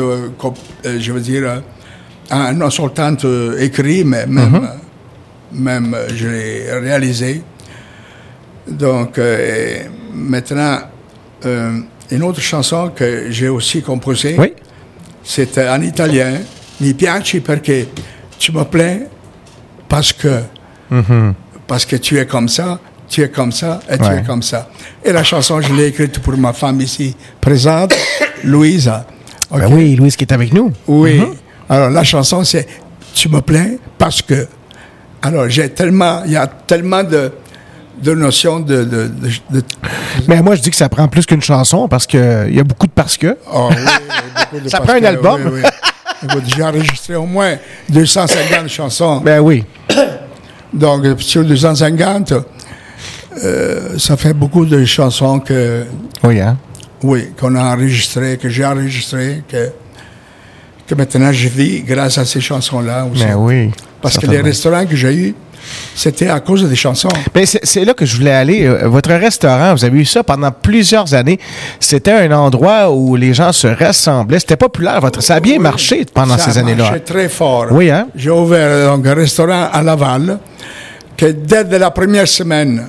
non seulement écrit, mais même je l'ai réalisé. Donc maintenant, une autre chanson que j'ai aussi composée, c'est en italien. Mi piaci perché tu me plais parce que Parce que tu es comme ça, tu es comme ça et tu es comme ça. Et la chanson, je l'ai écrite pour ma femme ici présente, Louisa. Okay. Ben oui, Louise qui est avec nous. Oui. Alors, la chanson, c'est « Tu me plains parce que... » Alors, il y a tellement de notions de... Mais moi, je dis que ça prend plus qu'une chanson parce qu'il y a beaucoup de parce que. Oh, oui, beaucoup de ça parce prend un que, album. Oui, oui. Écoute, j'ai enregistré au moins 250 chansons. Ben oui. Donc, sur 250, ça fait beaucoup de chansons que... Oui, hein? Oui, qu'on a enregistrées, que j'ai enregistrées, que maintenant je vis grâce à ces chansons-là aussi. Ben oui. Parce que les restaurants que j'ai eus, c'était à cause des chansons. Ben c'est là que je voulais aller. Votre restaurant, vous avez eu ça pendant plusieurs années. C'était un endroit où les gens se rassemblaient. C'était populaire. Ça a bien marché pendant ces années-là. Ça marchait très fort. Oui, hein? J'ai ouvert donc, un restaurant à Laval que dès la première semaine,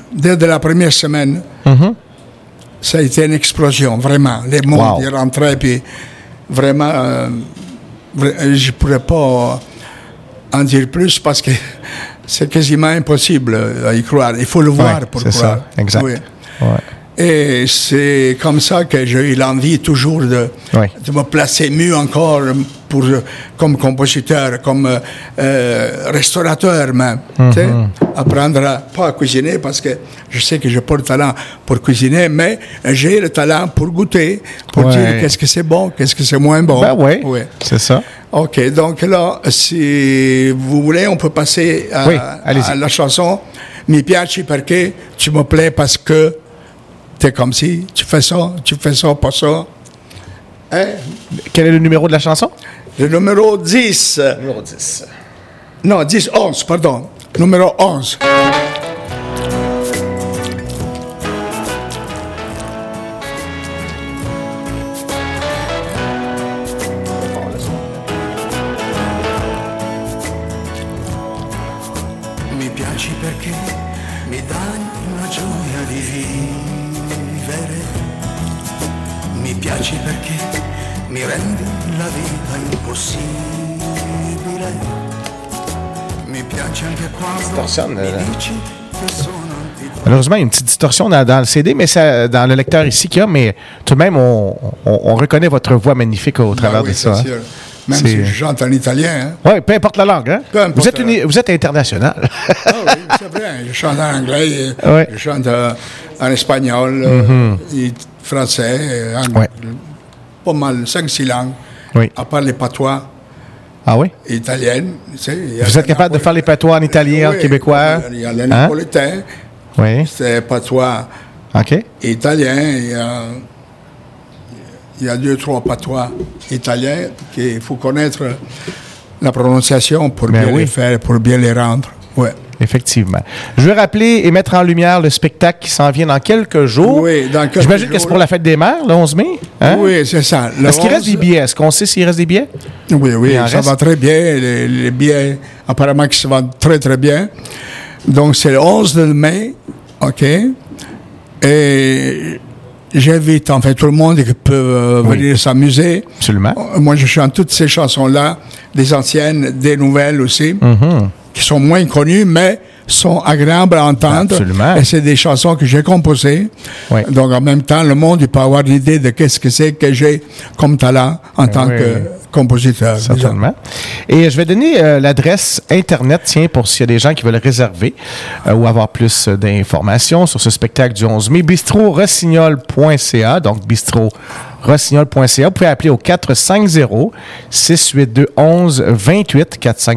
ça a été une explosion, vraiment. Les mondes ils rentraient, puis vraiment, je ne pourrais pas en dire plus parce que c'est quasiment impossible à y croire. Il faut le voir pour croire. Ça, exact. Oui. Ouais. Et c'est comme ça que j'ai eu l'envie toujours de me placer mieux encore comme compositeur, comme restaurateur même. Apprendre pas à cuisiner parce que je sais que je n'ai pas le talent pour cuisiner, mais j'ai le talent pour goûter, pour dire qu'est-ce que c'est bon, qu'est-ce que c'est moins bon. Ben oui, c'est ça. OK, donc là, si vous voulez, on peut passer à la chanson « Mi piaci perché tu me plais parce que t'es comme si, tu fais ça, pas ça. » Hein? Quel est le numéro de la chanson? Le numéro 10. Numéro 10. Non, 11, pardon. Numéro 11. Mi piaci perché mi dai una gioia di vivere. Mi piaci perché mi rendi la vita impossibile. Mi piace anche quando mi dici che sono antipatico. Malheureusement, il y a une petite distorsion dans le CD, mais c'est dans le lecteur ici qu'il y a, mais tout de même, on reconnaît votre voix magnifique au travers de ça. Sûr. Même si je chante en italien. Oui, peu importe la langue. Hein? Vous êtes international. Oui, c'est vrai. Je chante en anglais, je chante en espagnol, français, anglais, pas mal, 5-6 langues. Oui. À part les patois. Ah oui? Italiennes. Vous êtes capable de faire les patois en italien, en québécois? Il y a le napolitain. Oui. C'est patois italien. Il y a 2-3 patois italiens qu'il faut connaître la prononciation pour bien les faire, pour bien les rendre. Ouais. Effectivement. Je veux rappeler et mettre en lumière le spectacle qui s'en vient dans quelques jours. Oui, dans quelques jours. J'imagine que c'est pour la fête des mères, le 11 mai. Hein? Oui, c'est ça. Est-ce qu'il reste des billets? Est-ce qu'on sait s'il reste des billets? Oui, ça va très bien. Les billets, apparemment, qui se vendent très, très bien. Donc, c'est le 11 mai, OK? Et j'invite, en fait, tout le monde qui peut venir s'amuser. Absolument. Moi, je chante toutes ces chansons-là, des anciennes, des nouvelles aussi, qui sont moins connues, mais sont agréables à entendre. Absolument. Et c'est des chansons que j'ai composées. Oui. Donc, en même temps, le monde il peut avoir l'idée de qu'est-ce que c'est que j'ai comme talent en tant que compositeur. Certainement. Et je vais donner l'adresse Internet, pour s'il y a des gens qui veulent réserver ou avoir plus d'informations sur ce spectacle du 11 mai. bistrorossignol.ca, donc bistrorossignol.ca. Vous pouvez appeler au 450-682-1128,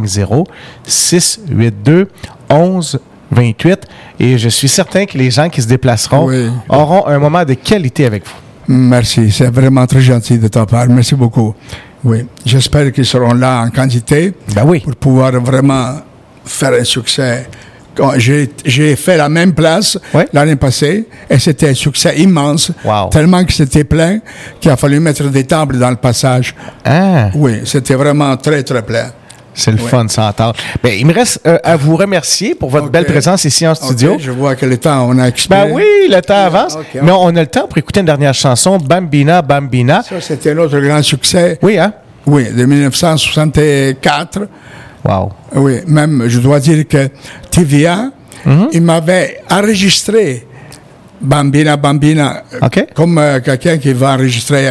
450-682-1128. Et je suis certain que les gens qui se déplaceront auront un moment de qualité avec vous. Merci, c'est vraiment très gentil de ta part. Merci beaucoup. Oui, j'espère qu'ils seront là en quantité pour pouvoir vraiment faire un succès. J'ai fait la même place l'année passée et c'était un succès immense, tellement que c'était plein qu'il a fallu mettre des tables dans le passage. Ah. Oui, c'était vraiment très, très plein. C'est le fun, ça entend. Ben, il me reste à vous remercier pour votre belle présence ici en studio. Je vois que le temps, on a expiré. Ben oui, le temps avance. Mais on a le temps pour écouter une dernière chanson, Bambina, Bambina. Ça, c'était un autre grand succès. Oui, hein? Oui, de 1964. Wow. Oui, même, je dois dire que TVA, il m'avait enregistré Bambina, comme quelqu'un qui va enregistrer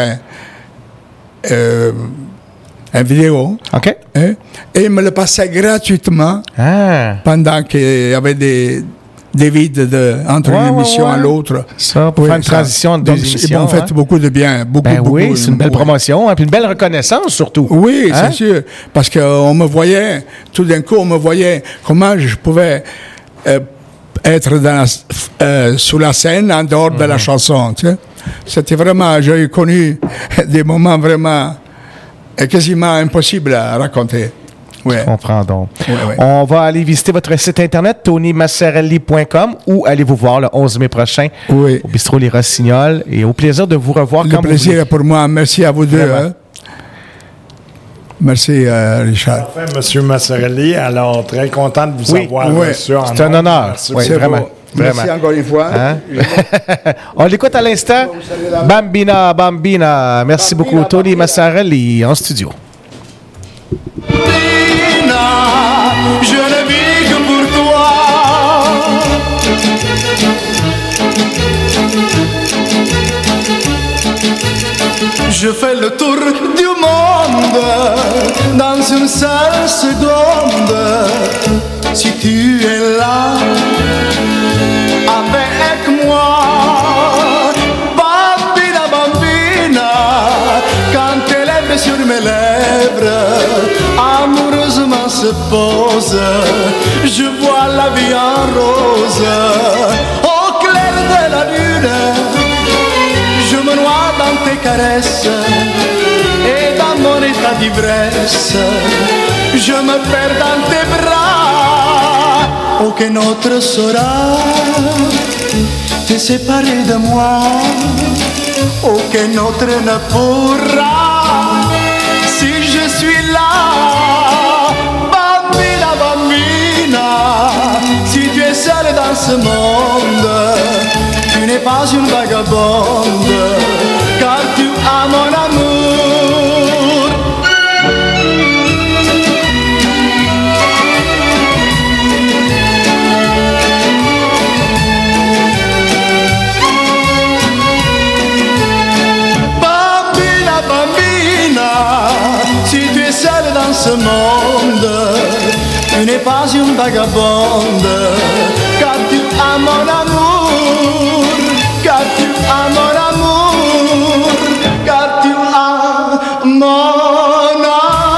un vidéo. OK. Et il me le passait gratuitement pendant qu'il y avait des vides entre une émission à l'autre. Ça, pour faire une transition de deux émissions. Ils m'ont fait beaucoup de bien. Oui, c'est une belle promotion, puis une belle reconnaissance surtout. Oui, c'est sûr. Parce qu'on me voyait, tout d'un coup, on me voyait comment je pouvais être sous la scène en dehors de la chanson. Tu sais. C'était vraiment, j'ai connu des moments vraiment quasiment impossibles à raconter. Ouais. Je comprends donc. Ouais. On va aller visiter votre site internet, tonymassarelli.com, ou allez vous voir le 11 mai prochain au Bistrot Les Rossignols. Et au plaisir de vous revoir quand vous voulez. Le plaisir est pour moi. Merci à vous deux. Merci, Richard. Parfait, Monsieur Massarelli. Alors, très content de vous avoir reçu. C'est un honneur. Oui, vraiment. Beau. Merci encore une fois. On l'écoute à l'instant. Bambina. Merci beaucoup. Tony Massarelli en studio. Je ne vis que pour toi. Je fais le tour du monde dans une seule seconde. Si tu es là avec moi, bambina, quand tes lèvres sur mes lèvres amoureusement se posent, je vois la vie en rose. Au clair de la lune, je me noie dans tes caresses, et dans mon état d'ivresse, je me perds dans tes bras. Aucun autre saura te séparer de moi, aucun autre ne pourra. Si je suis là, bambina, si tu es seule dans ce monde, tu n'es pas une vagabonde, car tu as mon amour. Ce monde, tu n'es pas une vagabonde, car tu as mon amour, car tu as mon amour, car tu as mon amour.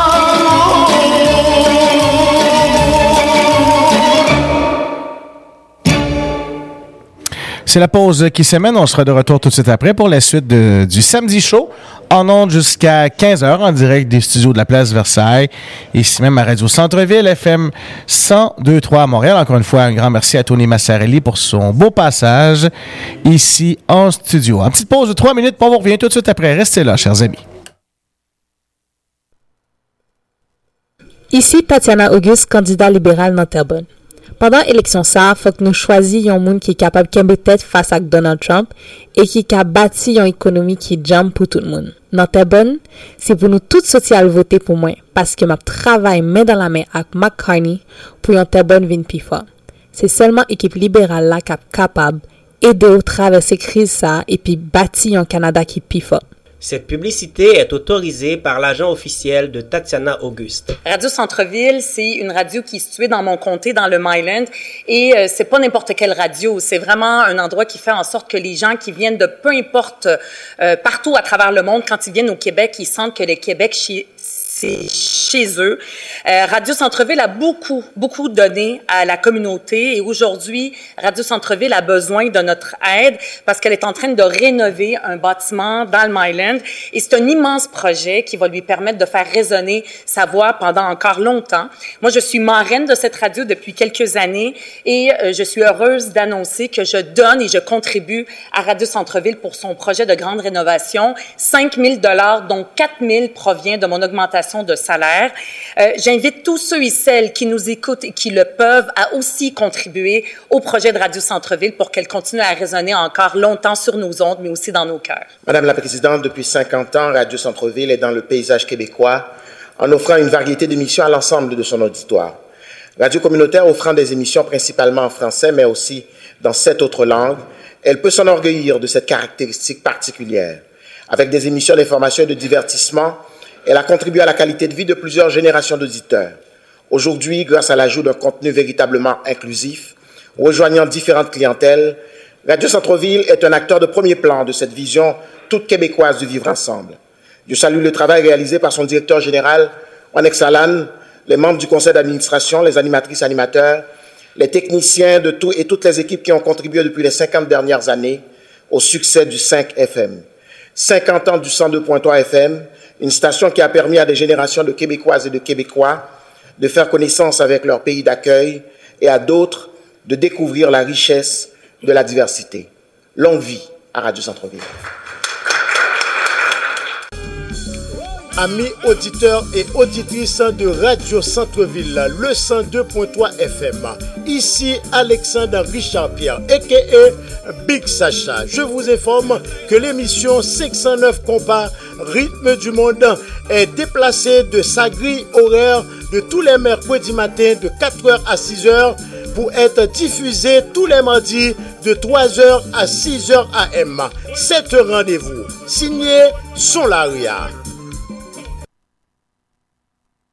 C'est la pause qui s'amène. On sera de retour tout de suite après pour la suite du Samedi Show. En ondes jusqu'à 15h en direct des studios de la Place Versailles. Ici même à Radio Centre-Ville, FM 102.3 à Montréal. Encore une fois, un grand merci à Tony Massarelli pour son beau passage ici en studio. Une petite pause de 3 minutes, puis on vous revient tout de suite après. Restez là, chers amis. Ici Tatiana Auguste, candidat libéral dans Terrebonne. Pendant l'élection ça, faut que nous choisissions un monde qui est capable de camper tête face à Donald Trump et qui a bâti une économie qui jam pour tout le monde. Dans Terrebonne, c'est pour nous toutes sociales voter pour moi parce que ma travail main dans la main avec Mark Carney pour un Terrebonne vin plus fort. C'est seulement l'équipe libérale là qui est capable d'aider au traverser crise ça et puis bâtir un Canada qui est plus fort. Cette publicité est autorisée par l'agent officiel de Tatiana Auguste. Radio Centre-Ville, c'est une radio qui est située dans mon comté, dans le Myland, et c'est pas n'importe quelle radio. C'est vraiment un endroit qui fait en sorte que les gens qui viennent de peu importe partout à travers le monde, quand ils viennent au Québec, ils sentent que le Québec c'est chez eux. Radio Centre-Ville a beaucoup donné à la communauté et aujourd'hui, Radio Centre-Ville a besoin de notre aide parce qu'elle est en train de rénover un bâtiment dans le Myland et c'est un immense projet qui va lui permettre de faire résonner sa voix pendant encore longtemps. Moi, je suis marraine de cette radio depuis quelques années et je suis heureuse d'annoncer que je donne et je contribue à Radio Centre-Ville pour son projet de grande rénovation. 5 000 $, dont 4 000 provient de mon augmentation de salaire. J'invite tous ceux et celles qui nous écoutent et qui le peuvent à aussi contribuer au projet de Radio Centre-Ville pour qu'elle continue à résonner encore longtemps sur nos ondes, mais aussi dans nos cœurs. Madame la Présidente, depuis 50 ans, Radio Centre-Ville est dans le paysage québécois en offrant une variété d'émissions à l'ensemble de son auditoire. Radio communautaire offrant des émissions principalement en français, mais aussi dans 7 autres langues, elle peut s'enorgueillir de cette caractéristique particulière. Avec des émissions d'information et de divertissement, elle a contribué à la qualité de vie de plusieurs générations d'auditeurs. Aujourd'hui, grâce à l'ajout d'un contenu véritablement inclusif, rejoignant différentes clientèles, Radio Centre-Ville est un acteur de premier plan de cette vision toute québécoise du vivre ensemble. Je salue le travail réalisé par son directeur général, Onex Alan, les membres du conseil d'administration, les animatrices, animateurs, les techniciens de tout et toutes les équipes qui ont contribué depuis les 50 dernières années au succès du 5 FM. 50 ans du 102.3 FM, une station qui a permis à des générations de Québécoises et de Québécois de faire connaissance avec leur pays d'accueil et à d'autres de découvrir la richesse de la diversité. Longue vie à Radio Centre-Ville. Amis auditeurs et auditrices de Radio Centre-Ville, le 102.3 FM. Ici Alexandre Richard Pierre, a.k.a. Big Sacha. Je vous informe que l'émission 609 Compas Rythme du Monde est déplacée de sa grille horaire de tous les mercredis matins de 4h à 6h pour être diffusée tous les mardis de 3h à 6h AM. C'est un rendez-vous. Signé Solaria.